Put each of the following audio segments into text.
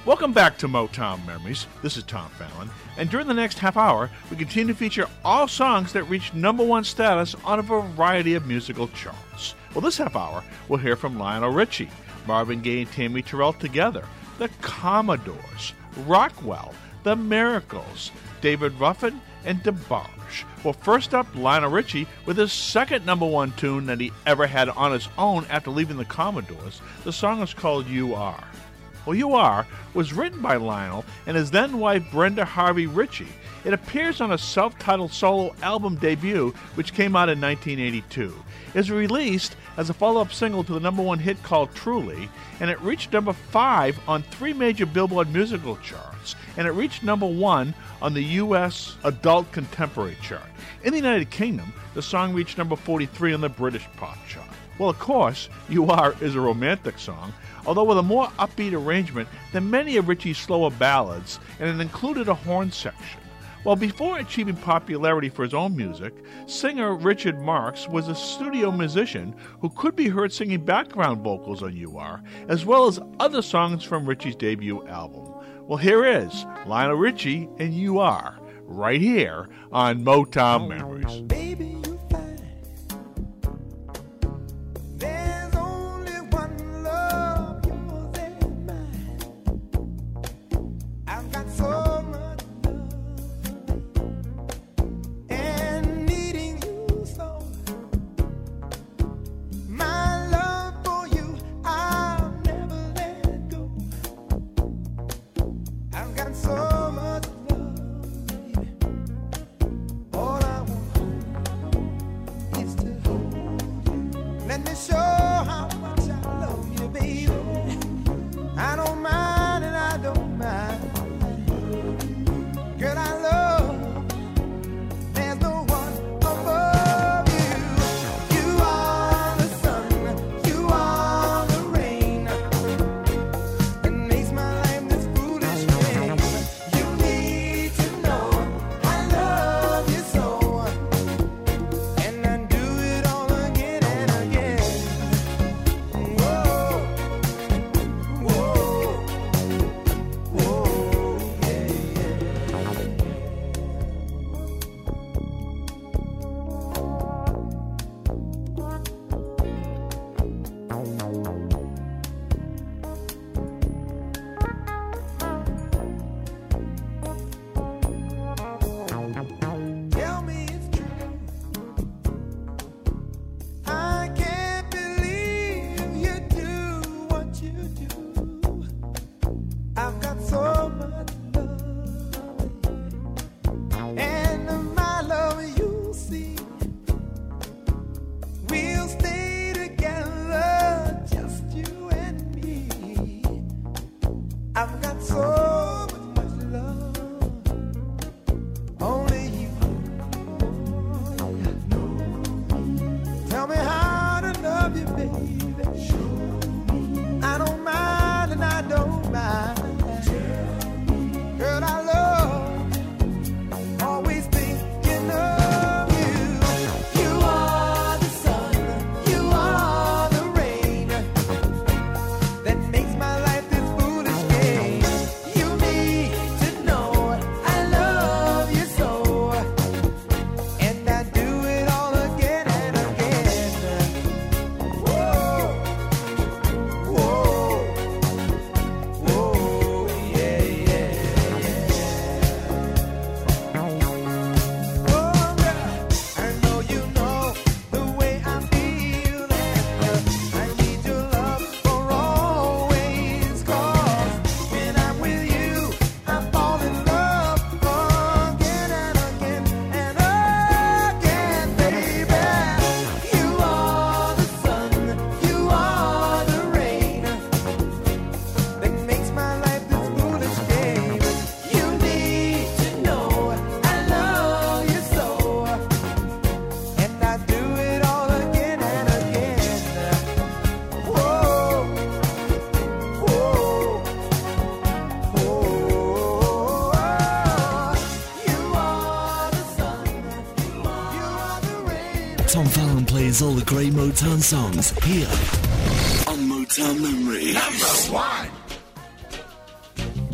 Welcome back to Motown Memories. This is Tom Fallon, and during the next half hour, we continue to feature all songs that reached #1 status on a variety of musical charts. Well, this half hour, we'll hear from Lionel Richie, Marvin Gaye and Tammy Terrell Together, the Commodores, Rockwell, the Miracles, David Ruffin, and DeBarge. Well, first up, Lionel Richie with his second #1 tune that he ever had on his own after leaving the Commodores. The song is called You Are. Well, You Are was written by Lionel and his then-wife Brenda Harvey Richie. It appears on a self-titled solo album debut, which came out in 1982. It was released as a follow-up single to the #1 hit called Truly, and it reached #5 on 3 major Billboard musical charts, and it reached #1 on the U.S. Adult Contemporary chart. In the United Kingdom, the song reached #43 on the British pop chart. Well, of course, You Are is a romantic song, although with a more upbeat arrangement than many of Richie's slower ballads, and it included a horn section. Well, before achieving popularity for his own music, singer Richard Marx was a studio musician who could be heard singing background vocals on You Are, as well as other songs from Richie's debut album. Well, here is Lionel Richie and You Are, right here on Motown Memories. Baby, you fine. There's only one love, yours and mine. I've got so much love and needing you so. My love for you, I'll never let go. I've got so much love, baby. All I want is to hold you. Let me show how much I love you, baby. I don't mind and I don't mind. Girl, I love. There's no one above you. You are the sun, you are the rain that makes my life this foolish game. You need to know I love you so, and I do it all again and again. Whoa, whoa, whoa, yeah, yeah. Tell me it's true. I can't believe you do what you do. I've got so much love, and my love you see. We'll stay together, just you and me. I've got so much love. Only you know. Tell me how to love you, baby. I don't mind and I don't mind. Girl, I love, always thinking of you. You are the sun, you are the rain that makes my life this foolish game. You need to know I love you so, and I do it all again and again. Whoa, whoa, whoa, yeah, yeah, yeah. Oh, girl, I know you know the way I feel, and I need your love for always. 'Cause when I'm with you, I fall in love again and again and again, baby. You are the sun, you are the rain that makes my life this foolish game. You need to know I love you so, and I do it all again and again. Whoa, whoa, whoa. You are the sun, you are the rain. Tom Fallon plays all the great Motown songs here on Motown Memory. Number one.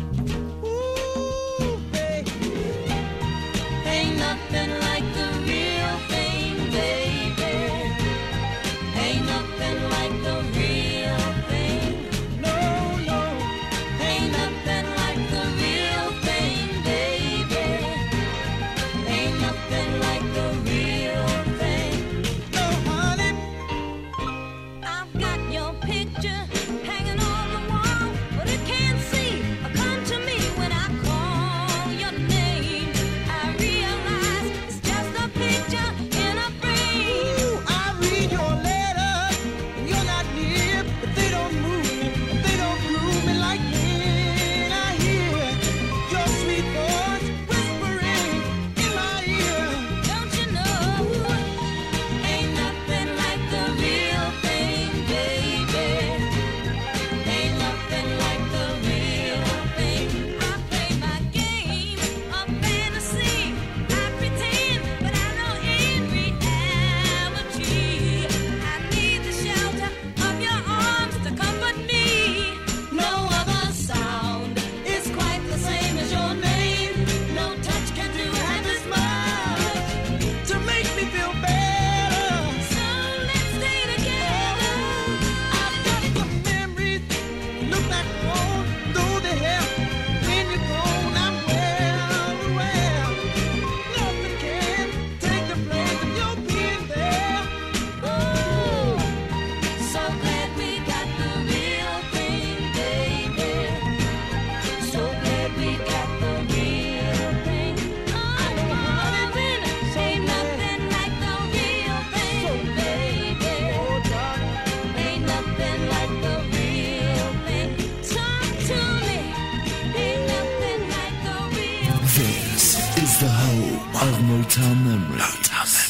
is the home of Motown Memories.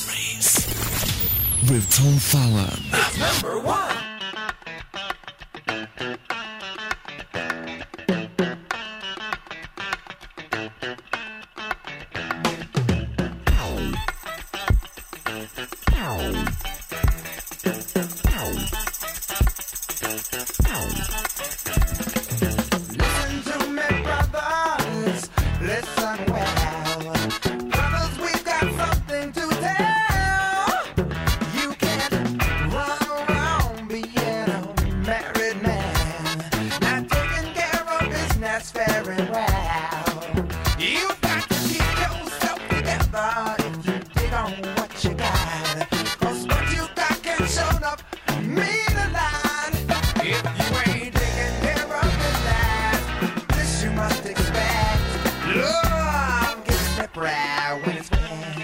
With Tom Fallon. Number one. Listen to me, brothers. Listen well. Brothers, we've got something to tell. You can't run around being a married man, not taking care of business very well. You've got to keep yourself together if you dig on what you got. 'Cause what you got can show up mean a lot. If you ain't taking care of business, this you must expect. Love gets slippery when it's wet.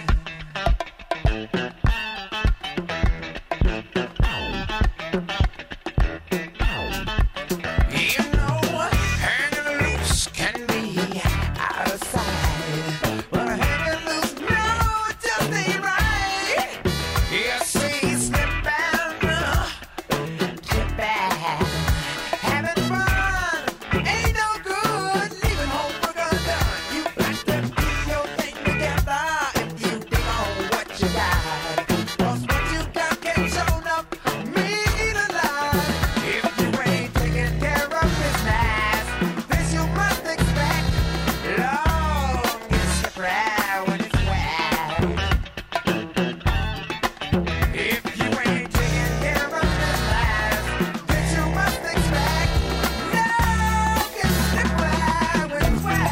You know, hanging loose can be out of sight, but hanging loose, no, it just ain't right. You see, slipping, tripping, having fun ain't no good. Leaving home for undone. You got to keep your thing together if you dig on what you got. 'Cause what you got can show up mean a lot. If you ain't taking care of business, this you must expect. Long is slippery when it's wet. If you ain't taking care of business, this you must expect. Long is slippery when it's wet.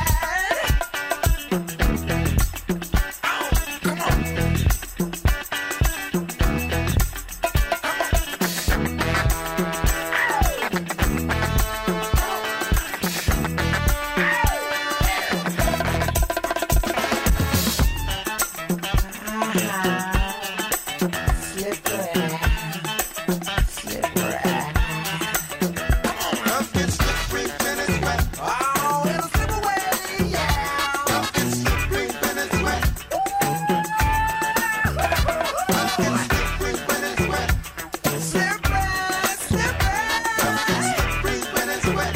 Oh, come on. Slippery. Love gets slippery when it's wet. Oh, it'll slip away, yeah. Love gets slippery when it's wet. Love gets slippery when it's wet. Slippery. Love gets slippery when it's wet.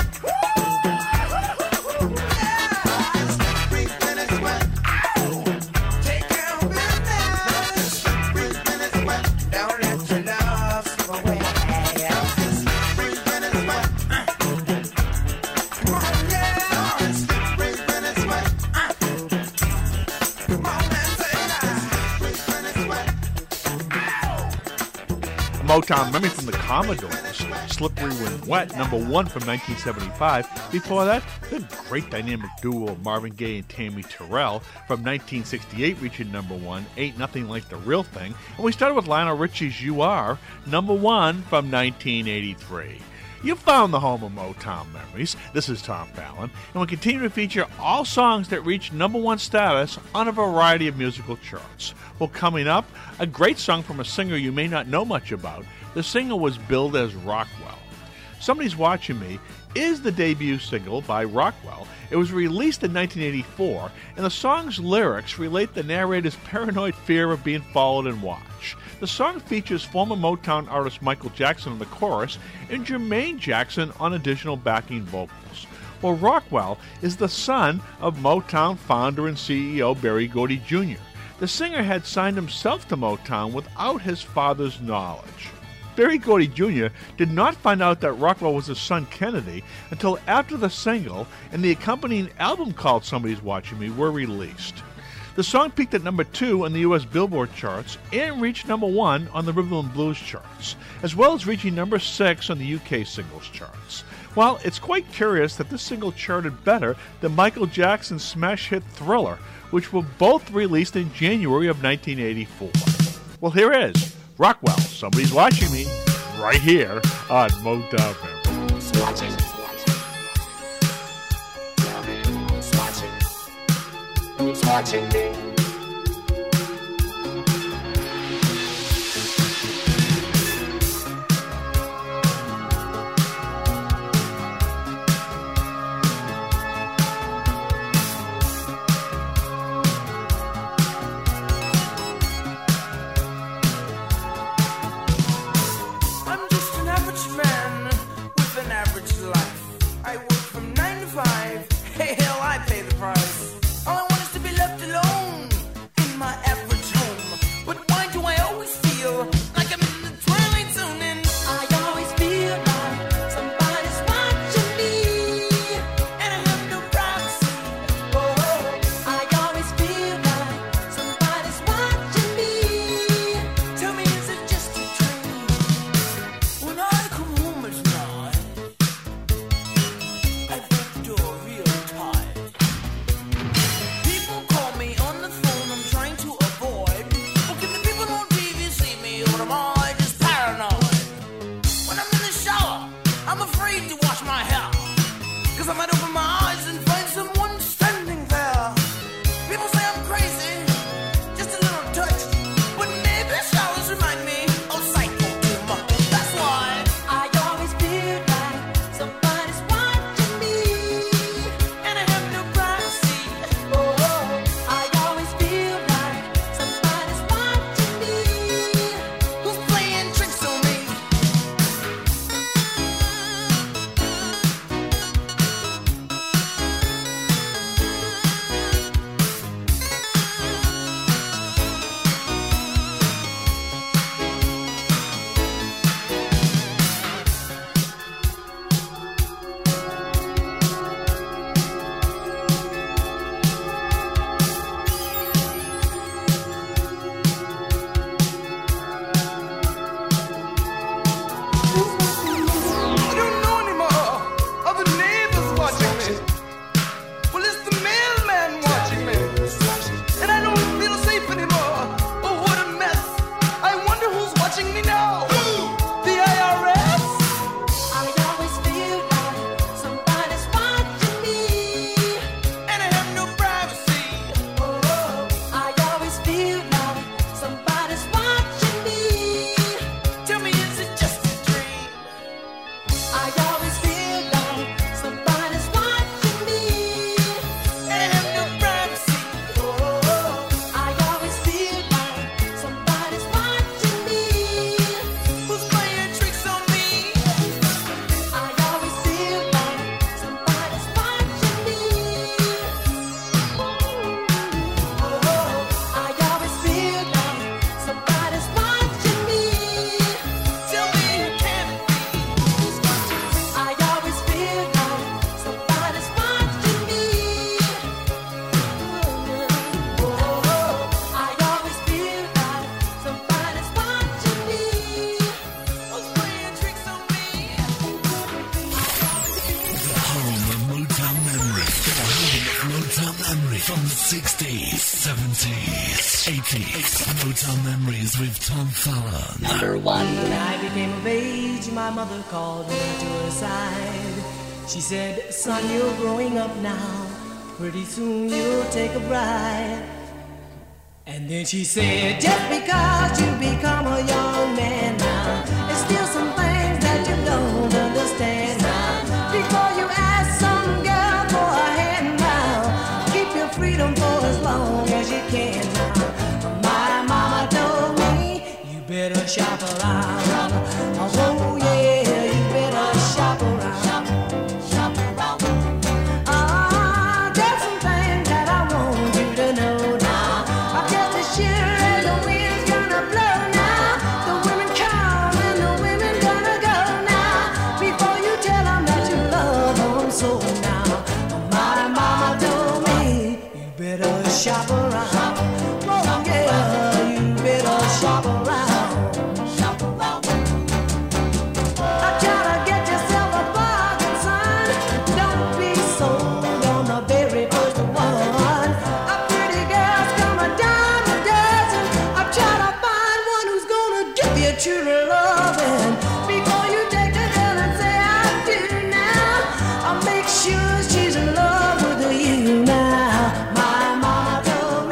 Slippery when it's wet. Take care of business. Slippery when it's wet. Don't let your love slip away. Slippery when it's wet. Come on, yeah. Slippery when it's wet. Come on and say that. Slippery when it's wet. Motown memory from the Commodores, Slippery When Wet, number one from 1975. Before that, the great dynamic duo of Marvin Gaye and Tammy Terrell from 1968 reaching number one, Ain't Nothing Like the Real Thing. And we started with Lionel Richie's You Are, number one from 1983. You found the home of Motown Memories. This is Tom Fallon, and we continue to feature all songs that reach number one status on a variety of musical charts. Well, coming up, a great song from a singer you may not know much about. The singer was billed as Rockwell. Somebody's Watching Me is the debut single by Rockwell. It was released in 1984, and the song's lyrics relate the narrator's paranoid fear of being followed and watched. The song features former Motown artist Michael Jackson on the chorus and Jermaine Jackson on additional backing vocals. Well, Rockwell is the son of Motown founder and CEO Berry Gordy Jr. The singer had signed himself to Motown without his father's knowledge. Berry Gordy Jr. did not find out that Rockwell was his son Kennedy until after the single and the accompanying album called Somebody's Watching Me were released. The song peaked at number 2 on the U.S. Billboard charts and reached number 1 on the Rhythm and Blues charts, as well as reaching number 6 on the UK singles charts. Well, it's quite curious that this single charted better than Michael Jackson's smash hit Thriller, which were both released in January of 1984. Well, here is Rockwell, Somebody's Watching Me, right here on Motown Memories. Who's watching me? Hey, hell, I pay the price. All I want is to be left alone in my average home. But why do I always feel like I'm in the twilight zone? And I always feel like somebody's watching me, and I have no privacy. Oh, I always feel like somebody's watching me. Tell me, is it just a dream? When I come home at night, I break the door real tight. People call me on the phone, I'm trying to avoid. Well, can the people on TV see me, or am I just paranoid? When I'm in the shower, I'm afraid to wash my hair, 'cause I might open my eyes and find someone standing there. People say I'm crazy, just a little touch, but maybe showers remind me of psycho humor. That's why I always feel like somebody's watching me, and I have no privacy. Oh, I always feel like somebody's watching me. Who's playing tricks on me? I don't know anymore. Are the neighbors watching me? Well, it's the mailman watching me. And I don't feel safe anymore. Oh, what a mess. I wonder who's watching me now. The IRS? I always feel like somebody's watching me, and I have no privacy. Oh, I always feel like somebody's watching me. Tell me, is it just a dream? I always feel like somebody's watching me, and I have no privacy. Oh, I always feel like somebody's watching me. Who's playing tricks on me? I always feel like somebody's watching me. Oh, I always feel like somebody's watching me. Tell me, who can it be? Who's watching me? I always feel like somebody's watching me. Oh, I always feel like somebody's watching me. Who's playing tricks on me? The home of Motown memory. The home of Motown memory from the 60s, 70s, 80s. Motown memories with Tom Fallon. When I became of age, my mother called me to her side. She said, son, you're growing up now. Pretty soon you'll take a bride. And then she said, just because you become a young man now, there's still some things that you don't understand now. Before you ask some girl for a hand now, keep your freedom for as long as you can now. My mama told me, you better shop around. Oh yeah, you better shop around. There's some things that I want you to know now. I'm just as sure as the wind's gonna blow now. The women come and the women gonna go now. Before you tell them that you love them so now. My mama told me, you better shop around. Oh yeah, you better shop around. I try to get yourself a bargain, son. Don't be sold on the very first one. A pretty girl's come a dime a dozen. I'm trying to find one who's gonna give you true loving. Before you take the girl and say I do now, I'll make sure she's in love with you now. My mama told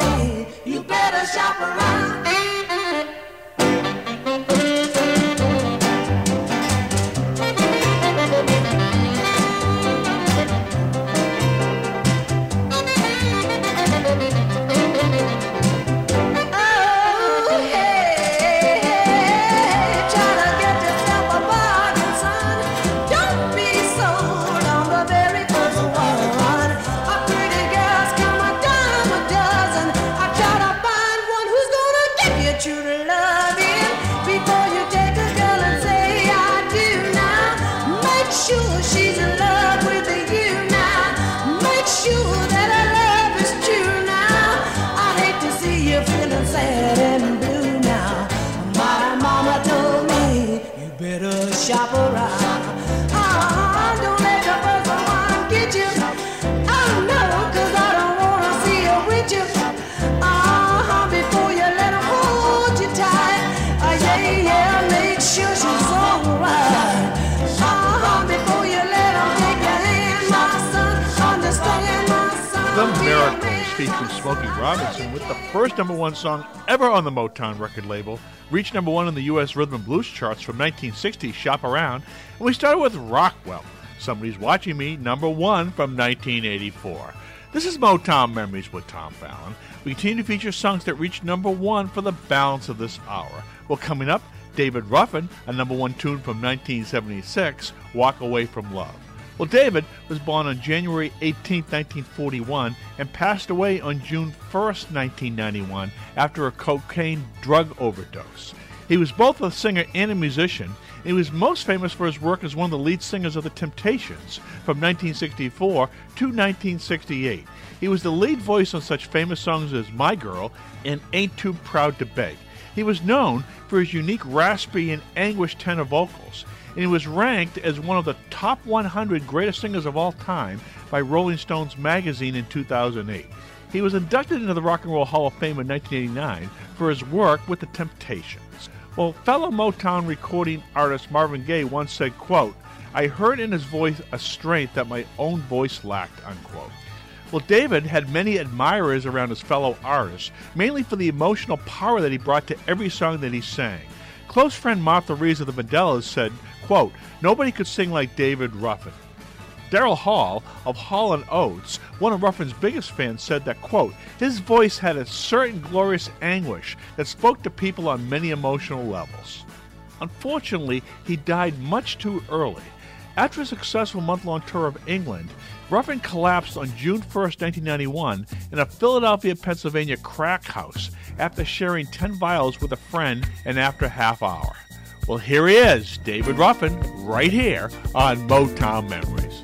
The Miracles, featuring Smokey Robinson, with the first #1 song ever on the Motown record label, reached #1 in the U.S. Rhythm and Blues charts from 1960, Shop Around, and we started with Rockwell, Somebody's Watching Me, #1 from 1984. This is Motown Memories with Tom Fallon. We continue to feature songs that reached #1 for the balance of this hour. Well, coming up, David Ruffin, a #1 tune from 1976, Walk Away from Love. Well, David was born on January 18, 1941, and passed away on June 1st, 1991, after a cocaine drug overdose. He was both a singer and a musician, and he was most famous for his work as one of the lead singers of the Temptations from 1964 to 1968. He was the lead voice on such famous songs as My Girl and Ain't Too Proud to Beg. He was known for his unique raspy and anguished tenor vocals, and he was ranked as one of the top 100 greatest singers of all time by Rolling Stones magazine in 2008. He was inducted into the Rock and Roll Hall of Fame in 1989 for his work with the Temptations. Well, fellow Motown recording artist Marvin Gaye once said, quote, "I heard in his voice a strength that my own voice lacked," unquote. Well, David had many admirers around his fellow artists, mainly for the emotional power that he brought to every song that he sang. Close friend Martha Reeves of the Vandellas said, quote, "Nobody could sing like David Ruffin." Daryl Hall of Hall & Oates, one of Ruffin's biggest fans, said that, quote, "His voice had a certain glorious anguish that spoke to people on many emotional levels." Unfortunately, he died much too early. After a successful month-long tour of England, Ruffin collapsed on June 1st, 1991, in a Philadelphia, Pennsylvania crack house after sharing 10 vials with a friend and after a half hour. Well, here he is, David Ruffin, right here on Motown Memories.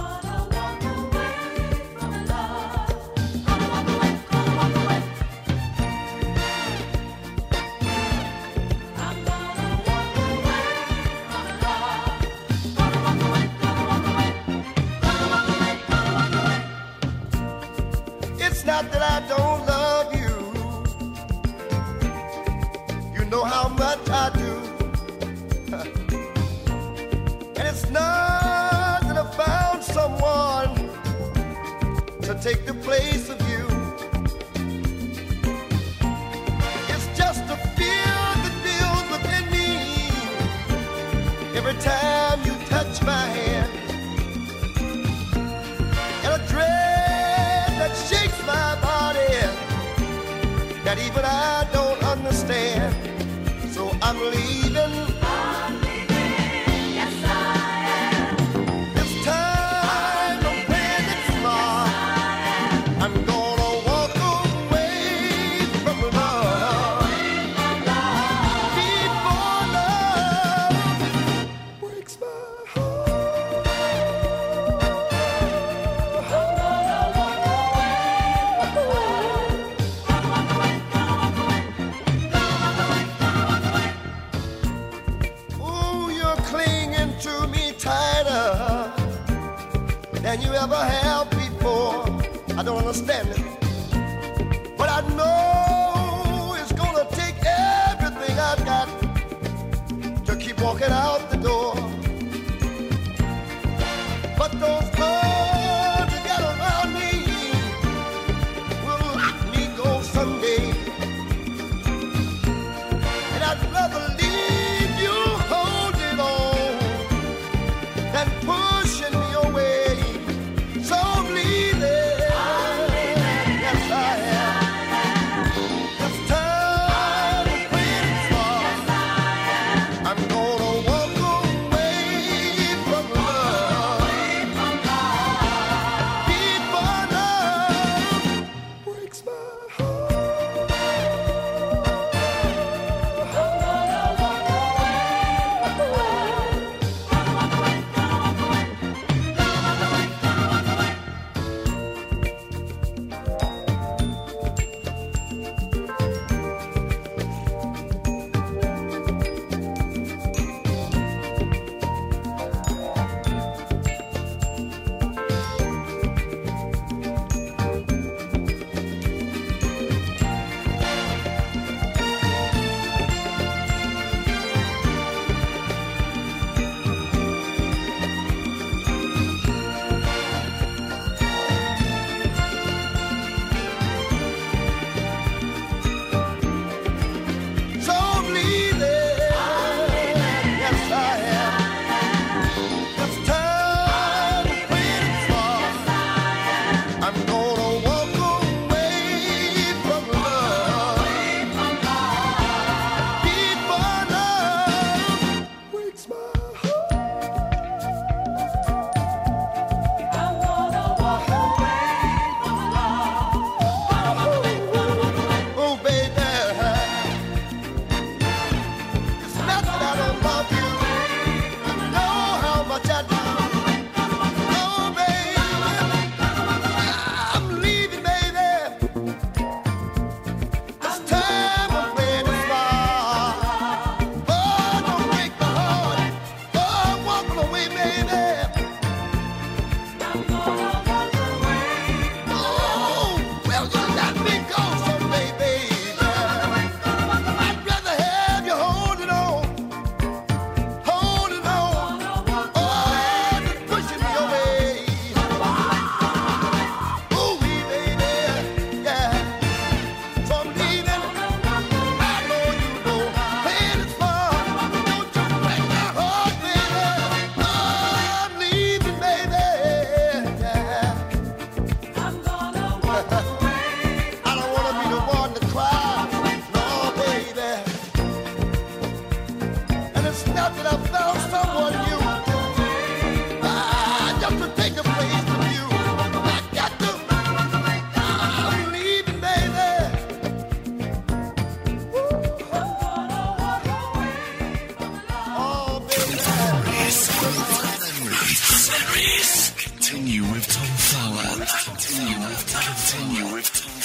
It's not that I don't love you. You know how much I do. And it's not that I found someone to take the place of you. It's just a fear that builds within me every time you touch my hand, and a dread that shakes my body that even I don't understand. So I'm leaving. Than you ever have before. I don't understand it, but I know it's gonna take everything I've got to keep walking out the door. But those arms you got around me will let me go someday, and I'd rather leave you holding on than pushing me away. So I'm leaving.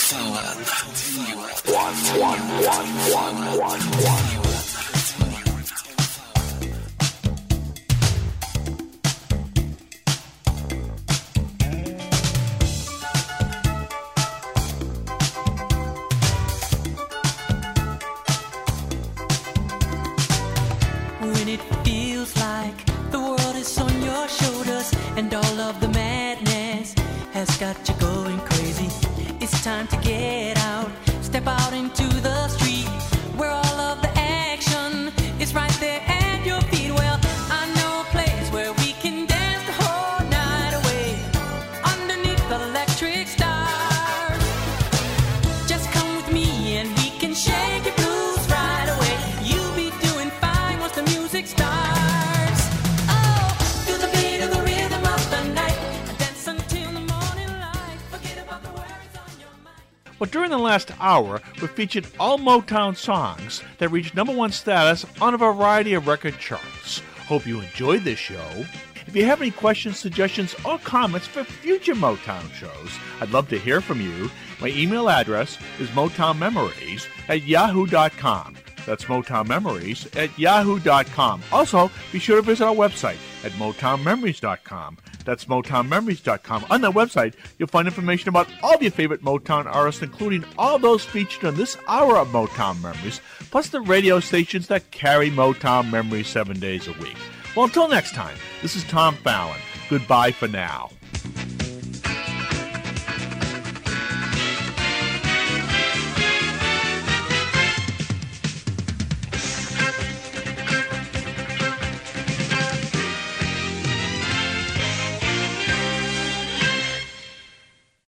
When it feels like the world is on your shoulders and all of the madness has got you going crazy, it's time to get out, step out into the street where all of the action is right there at your feet. Well, I know a place where we can dance the whole night away underneath the electric stars. Just come with me and we can shake your blues right away. You'll be doing fine once the music starts. Oh, feel the beat of the rhythm of the night. Dance until the morning light. Forget about the worries on your mind. Well, during the last hour, we featured all Motown songs that reached number one status on a variety of record charts. Hope you enjoyed this show. If you have any questions, suggestions, or comments for future Motown shows, I'd love to hear from you. My email address is motownmemories@yahoo.com. That's motownmemories@yahoo.com. Also, be sure to visit our website at motownmemories.com. That's motownmemories.com. On that website, you'll find information about all of your favorite Motown artists, including all those featured on this hour of Motown Memories, plus the radio stations that carry Motown Memories 7 days a week. Well, until next time, this is Tom Fallon. Goodbye for now.